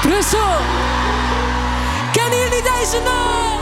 Brussel. Kennen jullie deze nog?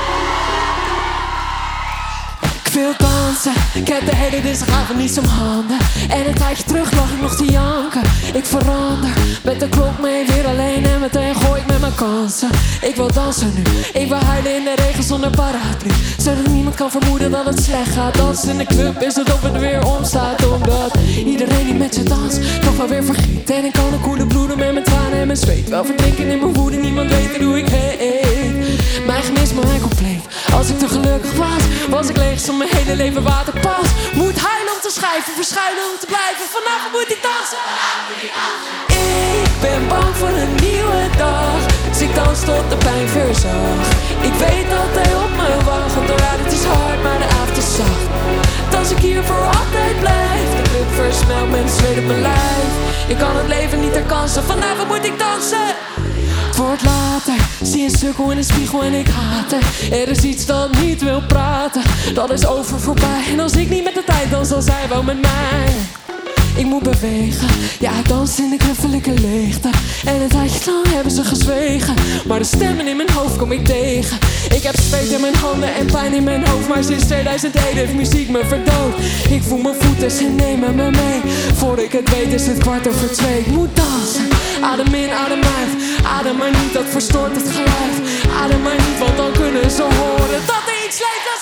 Ik wil dansen, ik heb de hele dinsdagavond niets om handen. En een tijdje terug lag ik nog te janken. Ik verander, met de klok mee weer alleen. En meteen gooi ik met mijn kansen. Ik wil dansen nu, ik wil huilen in de regen zonder paraplu. Zodat niemand kan vermoeden dat het slecht gaat. Dansen in de club is het of het weer omstaat. Omdat iedereen die met je danst toch wel weer vergeet. En ik kan de koele bloeden met mijn tranen en mijn zweet. Wel verdrinken in mijn woede, niemand weet hoe ik heet. Mijn gemis, mijn compleet. Als ik te gelukkig was ik leeg zonder mijn hele leven waterpas. Moet huilen om te schrijven, verschuilen om te blijven. Vanavond moet ik dansen. Ik ben bang voor een nieuwe dag. Dus ik dans tot de pijn verzacht. Ik weet dat hij op me wacht. Want alright, het is hard, maar de avond is zacht. Als ik hier voor altijd blijf. De club versmelt met zweet op mijn lijf. Je kan het leven niet herkansen. Vanavond moet ik dansen. Het wordt later, zie een sukkel in de spiegel en ik haat er. Er is iets dat niet wil praten, dat is over voorbij. En als ik niet met de tijd dans, dan zij wel met mij. Ik moet bewegen, ja ik dans in de knuffelijke leegte. En een tijdje lang hebben ze gezwegen, maar de stemmen in mijn hoofd kom ik tegen. Ik heb zweet in mijn handen en pijn in mijn hoofd. Maar sinds 2001 heeft muziek me verdood. Ik voel mijn voeten, ze nemen me mee. Voor ik het weet is het 2:15. Ik moet dansen, adem in, adem uit. Adem maar niet, dat verstoort het geluid. Adem maar niet, want dan kunnen ze horen dat er iets leeft als...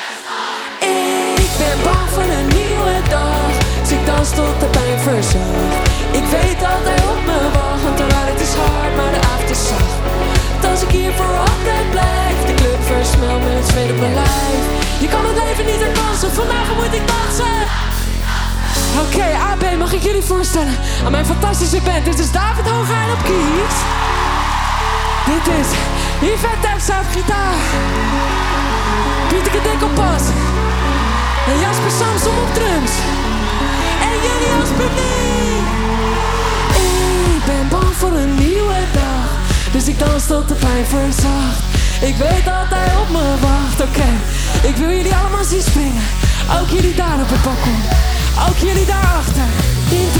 Ik ben bang voor een nieuwe dag. Dus ik dans tot de pijn verzacht. Ik weet dat hij op me wacht. Want alright, het is hard, maar de avond is zacht. Als ik hier voor altijd blijf. De club versmelt met het zweet op mijn lijf. Je kan het leven niet herkansen. Vanavond moet ik dansen. Oké, AB, mag ik jullie voorstellen aan mijn fantastische band. Dit is David Hoogheijn op keys. Dit is Yvette Terpstra op gitaar. Pieteke Dik op bas. En Jasper Samsom op drums. En jullie als publiek. Ik ben bang voor een nieuwe dag. Dus ik dans tot de pijn verzacht. Ik weet dat hij op me wacht. Oké, ik wil jullie allemaal zien springen. Ook jullie daar op het balkon. Ook jullie daarachter.